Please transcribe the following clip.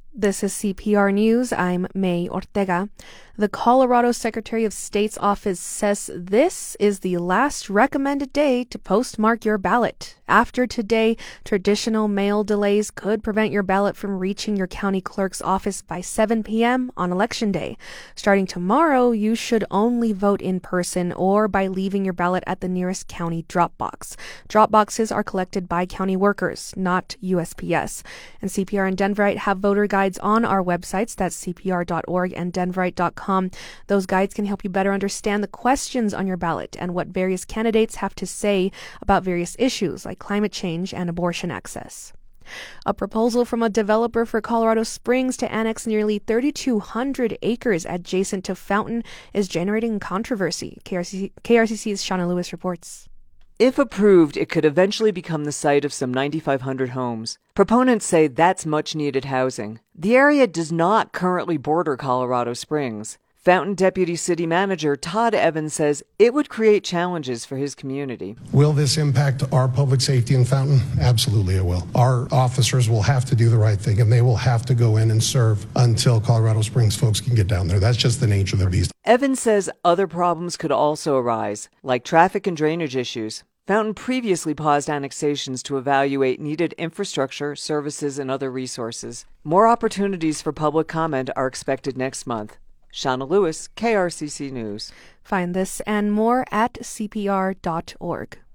This is CPR News. I'm May Ortega. The Colorado Secretary of State's office says this is the last recommended day to postmark your ballot. After today, traditional mail delays could prevent your ballot from reaching your county clerk's office by 7 p.m. on Election Day. Starting tomorrow, you should only vote in person or by leaving your ballot at the nearest county drop box. Drop boxes are collected by county workers, not USPS. And CPR and Denverite have voter guides on our websites. That's cpr.org and denverite.com. Those guides can help you better understand the questions on your ballot and what various candidates have to say about various issues like climate change and abortion access. A proposal from a developer for Colorado Springs to annex nearly 3,200 acres adjacent to Fountain is generating controversy. KRCC's Shauna Lewis reports. If approved, it could eventually become the site of some 9,500 homes. Proponents say that's much-needed housing. The area does not currently border Colorado Springs. Fountain Deputy City Manager Todd Evans says it would create challenges for his community. Will this impact our public safety in Fountain? Absolutely it will. Our officers will have to do the right thing, and they will have to go in and serve until Colorado Springs folks can get down there. That's just the nature of the beast. Evans says other problems could also arise, like traffic and drainage issues. Fountain previously paused annexations to evaluate needed infrastructure, services, and other resources. More opportunities for public comment are expected next month. Shauna Lewis, KRCC News. Find this and more at cpr.org.